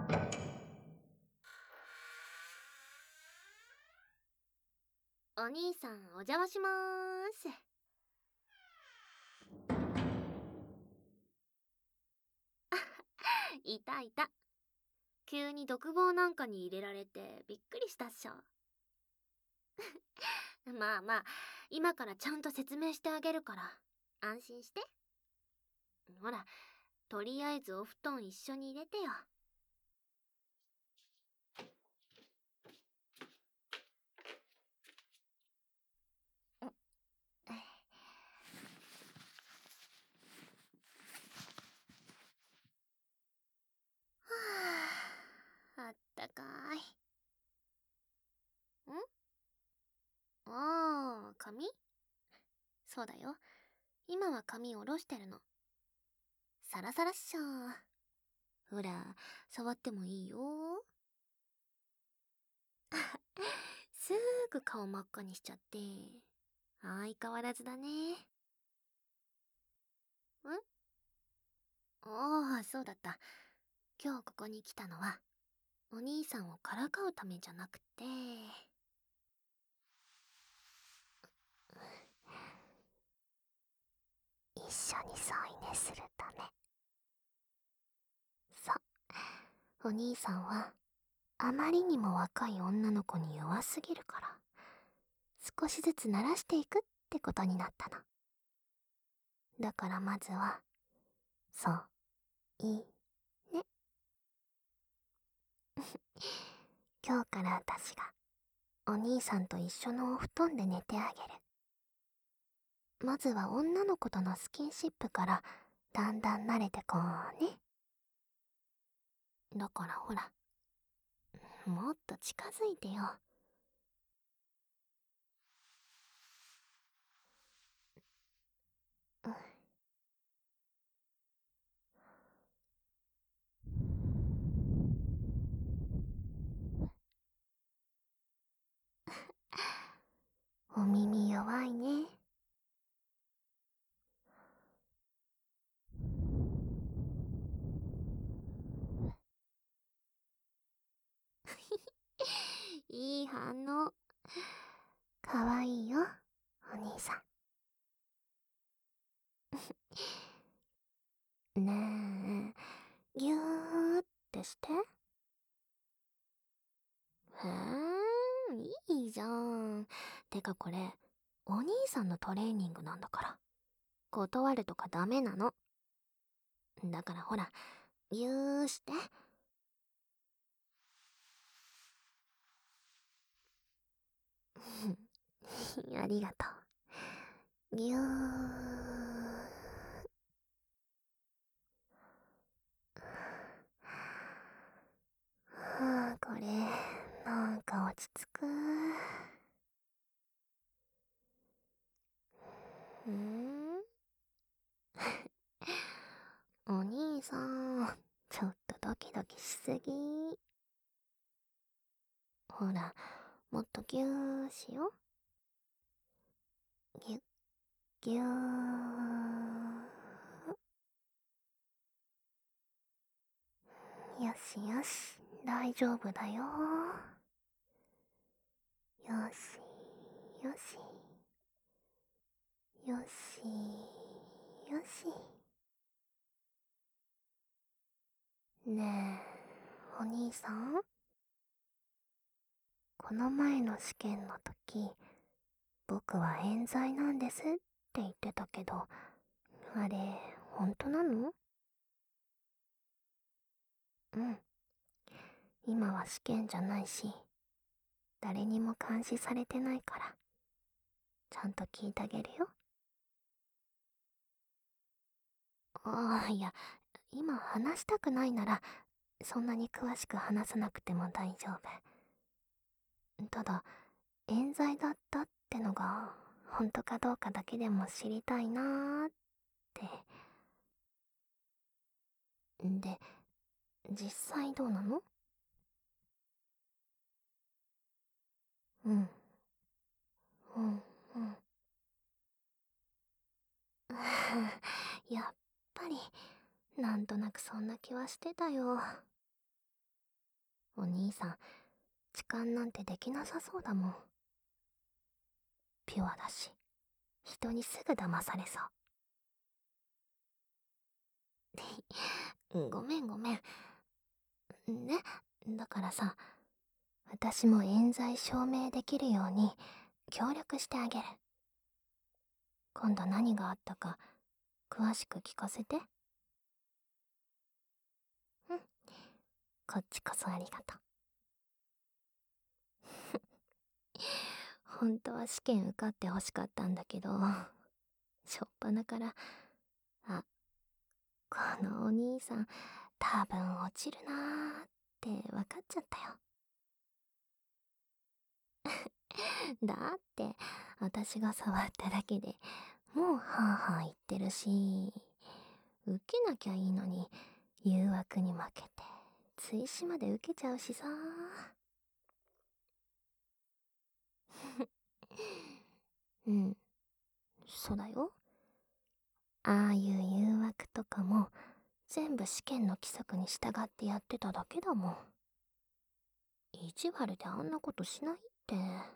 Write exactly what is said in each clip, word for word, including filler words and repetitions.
お兄さん、お邪魔しまーす。いたいた。急に独房なんかに入れられてびっくりしたっしょ。まあまあ、今からちゃんと説明してあげるから、安心して。ほら、とりあえずお布団一緒に入れてよ。はあ、あったかい。んああ、髪？そうだよ。今は髪下ろしてるの。サラサラっしょ。ほら、触ってもいいよ。すぐ顔真っ赤にしちゃって。相変わらずだね。んああ、そうだった。今日ここに来たのは、お兄さんをからかうためじゃなくて、一緒に添い寝するため。そう。お兄さんは、あまりにも若い女の子に弱すぎるから、少しずつ慣らしていくってことになったの。だからまずは、そう、いいね。今日から私が、お兄さんと一緒のお布団で寝てあげる。まずは女の子とのスキンシップから、だんだん慣れてこうね。だからほら、もっと近づいてよ。うん。お耳弱いね。いい反応。かわいいよ、お兄さん。ねえ、ぎゅーってして。へえ、いいじゃん。てかこれ、お兄さんのトレーニングなんだから。断るとかダメなの。だからほら、ぎゅーして。ありがとう。ぎゅー。はあ、これ、なんか落ち着く。んお兄さん、ちょっとドキドキしすぎ。ほら、もっとぎゅーしよ。ぎゅ、ぎゅー。よしよし、大丈夫だよ。よし、よし。よし、よし。ねえ、お兄さん、この前の試験の時、僕は冤罪なんですって言ってたけど、あれ、本当なの？うん。今は試験じゃないし、誰にも監視されてないから、ちゃんと聞いてあげるよ。ああ、いや、今話したくないなら、そんなに詳しく話さなくても大丈夫。ただ、冤罪だったってのが、本当かどうかだけでも知りたいなーって。で、実際どうなの？うん。うん、うん。やっぱり、なんとなくそんな気はしてたよ。 お兄さん、痴漢なんてできなさそうだもん。ピュアだし、人にすぐ騙されそう。ごめんごめん。ね、だからさ、私も冤罪証明できるように協力してあげる。今度何があったか詳しく聞かせて。うん、こっちこそありがとう。本当は試験受かってほしかったんだけど、しょっぱなから、あ、このお兄さん多分落ちるなーって分かっちゃったよ。だって私が触っただけでもうハーハー言ってるし、受けなきゃいいのに誘惑に負けて追試まで受けちゃうしさ。うん、そうだよ。ああいう誘惑とかも全部試験の規則に従ってやってただけだもん。意地悪であんなことしないって。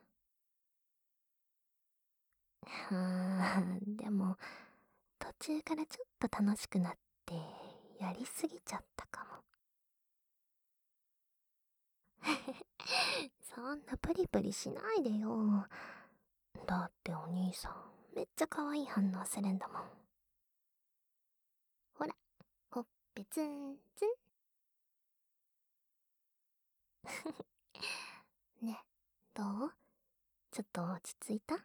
はーでも途中からちょっと楽しくなってやりすぎちゃったかも。そんなプリプリしないでよ。だってお兄さんめっちゃ可愛い反応するんだもん。ほら、ほっぺツンツン。ね、どう？ちょっと落ち着いた？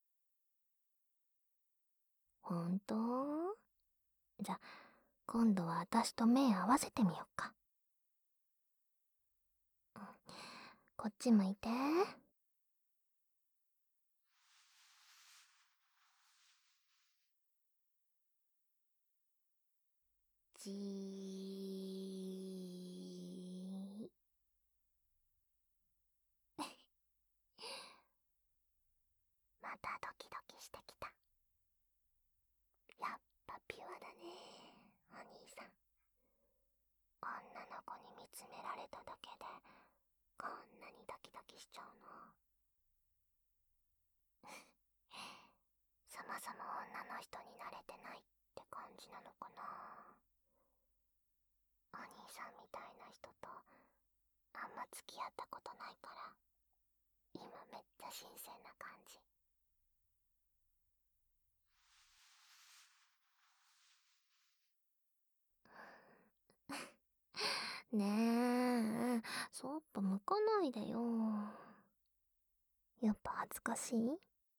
ほんと？じゃ、今度は私と目合わせてみよっか。うん、こっち向いて。じー。またドキドキしてきた。やっぱピュアだね、お兄さん。女の子に見つめられただけでこんなにドキドキしちゃうの。そもそも女の人に慣れてないって感じなのかな。お兄さんみたいな人とあんま付き合ったことないから今めっちゃ新鮮な感じ。ねえ、そっぽ向かないでよ。やっぱ恥ずかしい？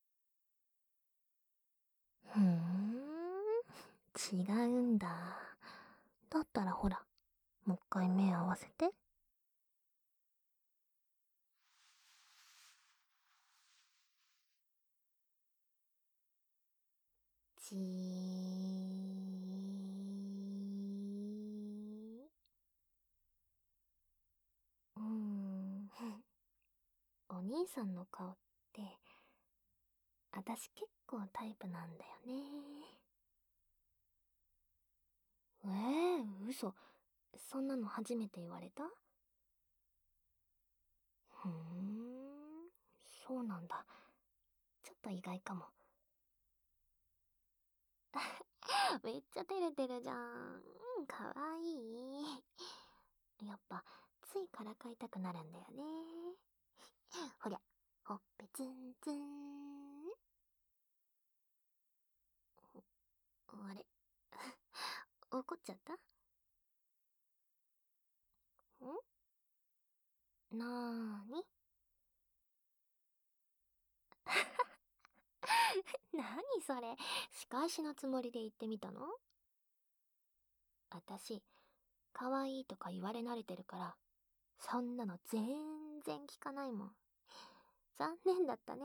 ふーん、違うんだ。だったらほら、もう一回目合わせて。じー。うーん。お兄さんの顔って、私結構タイプなんだよね。えー、嘘。そんなの初めて言われた？ふーん、そうなんだ。ちょっと意外かも。めっちゃ照れてるじゃん。うん、かわいい。やっぱ、ついからかいたくなるんだよね。ほりゃ、ほっぺツンツン。あれ怒っちゃった？んなーに？何それ、仕返しのつもりで言ってみたの？あたし、可愛いとか言われ慣れてるから、そんなの全然聞かないもん。残念だったね。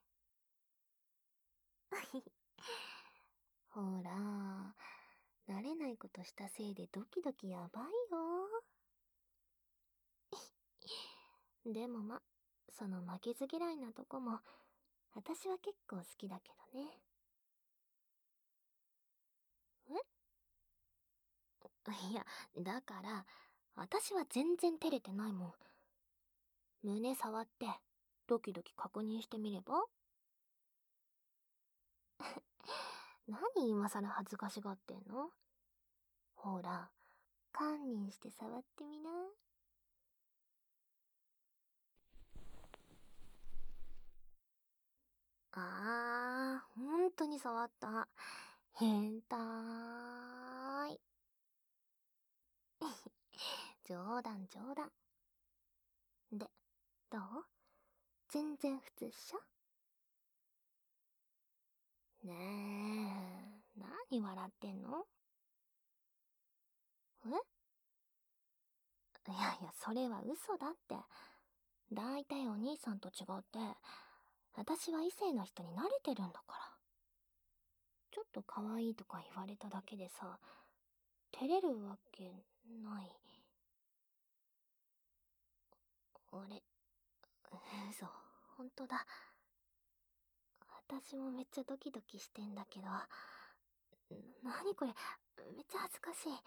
ほら、慣れないことしたせいでドキドキやばいよ。でもま、その負けず嫌いなとこも、私は結構好きだけどね。えいや、だから、私は全然照れてないもん。 胸触ってドキドキ確認してみれば？何今更恥ずかしがってんの？ほら、堪忍して触ってみな。あー、ほんとに触った。変態。冗談冗談。で、どう？全然普通っしょ？ねえ、何笑ってんの？え？いやいや、それは嘘だって。だいたいお兄さんと違って、私は異性の人に慣れてるんだから。ちょっと可愛いとか言われただけでさ、照れるわけない。俺、嘘、ほんとだ。私もめっちゃドキドキしてんだけど。なにこれ、めっちゃ恥ずかしい。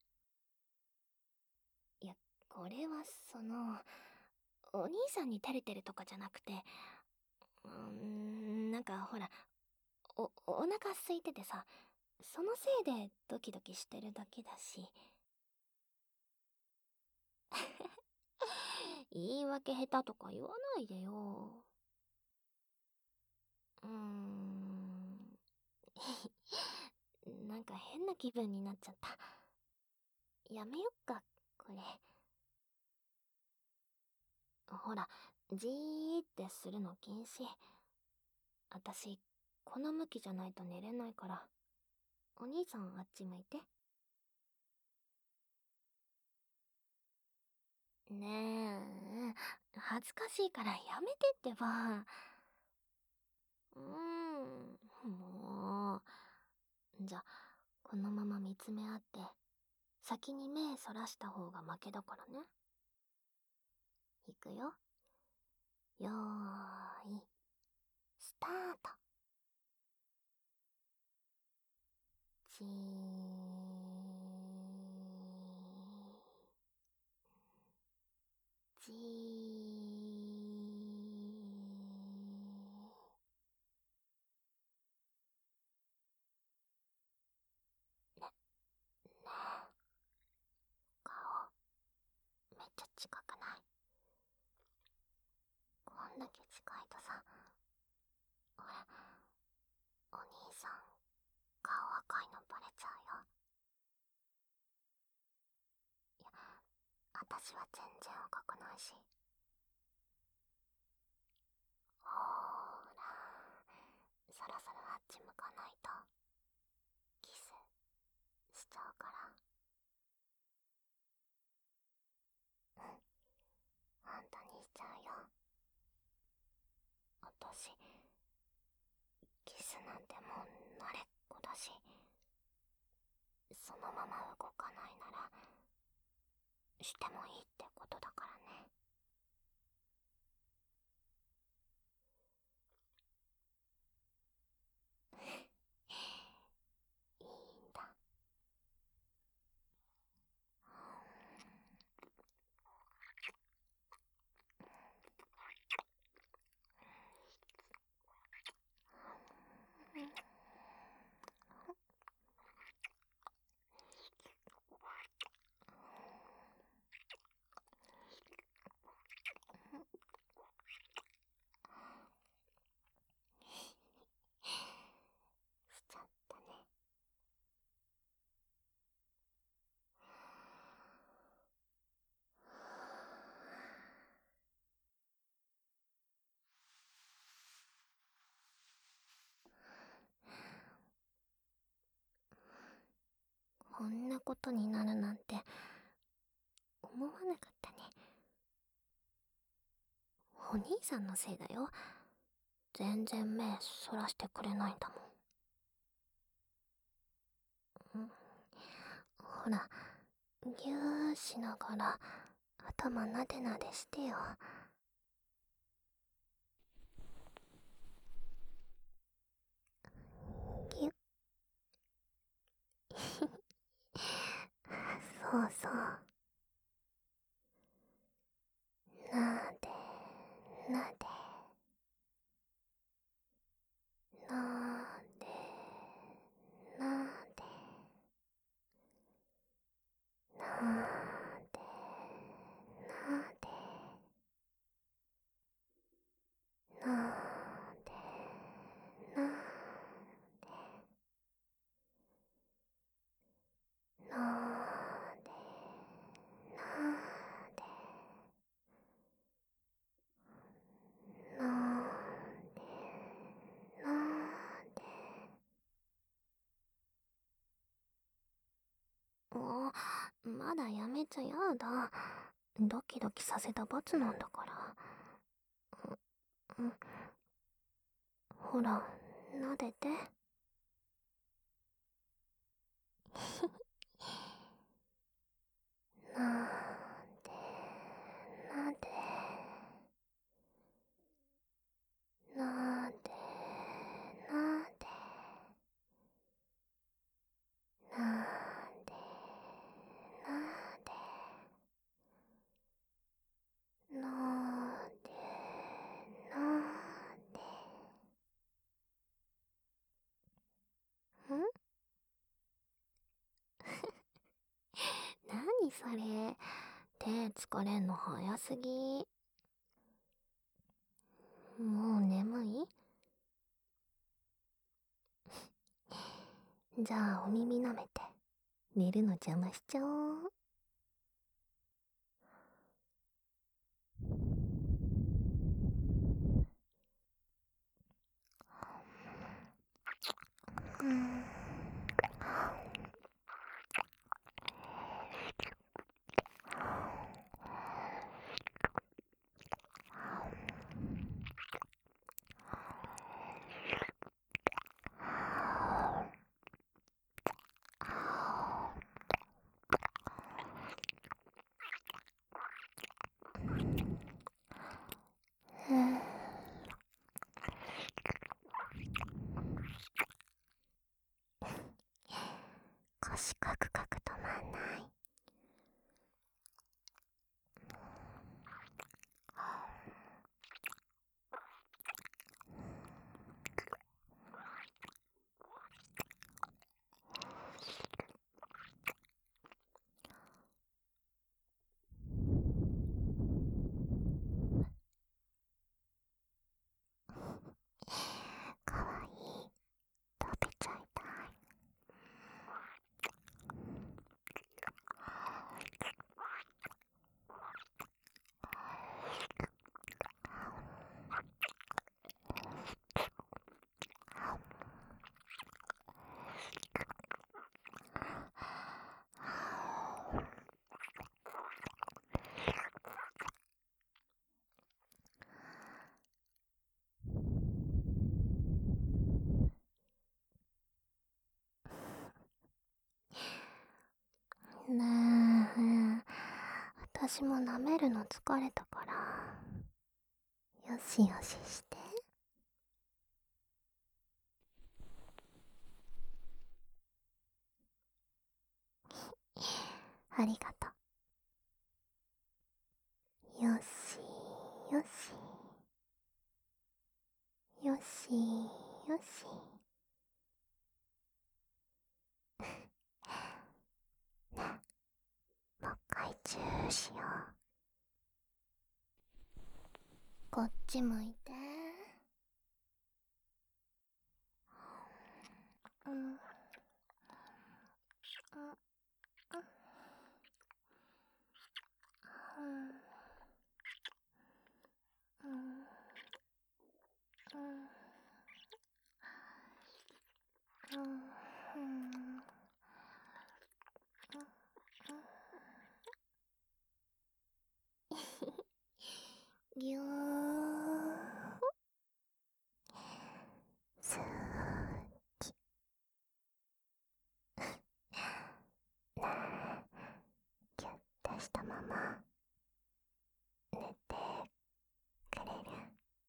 いや、これはその、お兄さんに照れてるとかじゃなくて、うーん、なんかほら、お、お腹空いててさ、そのせいでドキドキしてるだけだし。言い訳下手とか言わないでよ。うーん。なんか変な気分になっちゃった。やめよっか、これ。ほら、じーってするの禁止。あたし、この向きじゃないと寝れないから。お兄さんあっち向いて。ねえ、恥ずかしいからやめてってば。うーん、もう。じゃ、このまま見つめ合って、先に目そらした方が負けだからね。いくよ。よーい、スタート。じー。じー。ね、ねえ、顔、めっちゃ近くない？こんだけ近いとさ、俺、お兄さん、顔赤いのバレちゃうよ。いや、私は全然赤くないし。ほーら、そろそろあっち向かないと、キス、しちゃうから。うん、本当にしちゃうよ。私、キスなんてもう慣れっこだし、そのまま動かないなら、してもいいってことだからね。いいんだ。しちゃったね。こんなことになるなんて思わなかったね。お兄さんのせいだよ。全然目そらしてくれないんだもん。ん、ほら、ぎゅーしながら頭なでなでしてよ。ぎゅっ。そうそう。なでなでなでなでなでなでなでなでなでなでなで。あ、まだやめちゃやだ。ドキドキさせた罰なんだから。うん、ほら、撫でて。なでなでなでなでなでなでなでなで。ん何それ、手疲れんの早すぎ。もう眠い？じゃあお耳舐めて寝るの邪魔しちゃおう。うん。うん、腰カクカク止まんない。かわいい。食べちゃいたい。ねえ、私も舐めるの疲れたから、よしよしして。ありがとう。よしよしよしよし。ね、もう一回チューしよう。こっち向いて。うんうんうんうんうんうんぎゅーすーき。ねえ、ぎゅってしたまま寝てくれる？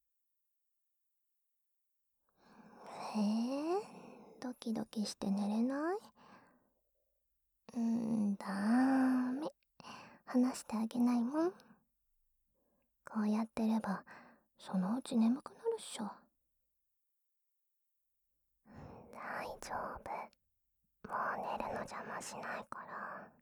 えー、ドキドキして寝れない？うーん、だーめ。話してあげないもん。こうやってればそのうち眠くなるっしょ。大丈夫。もう寝るの邪魔しないから。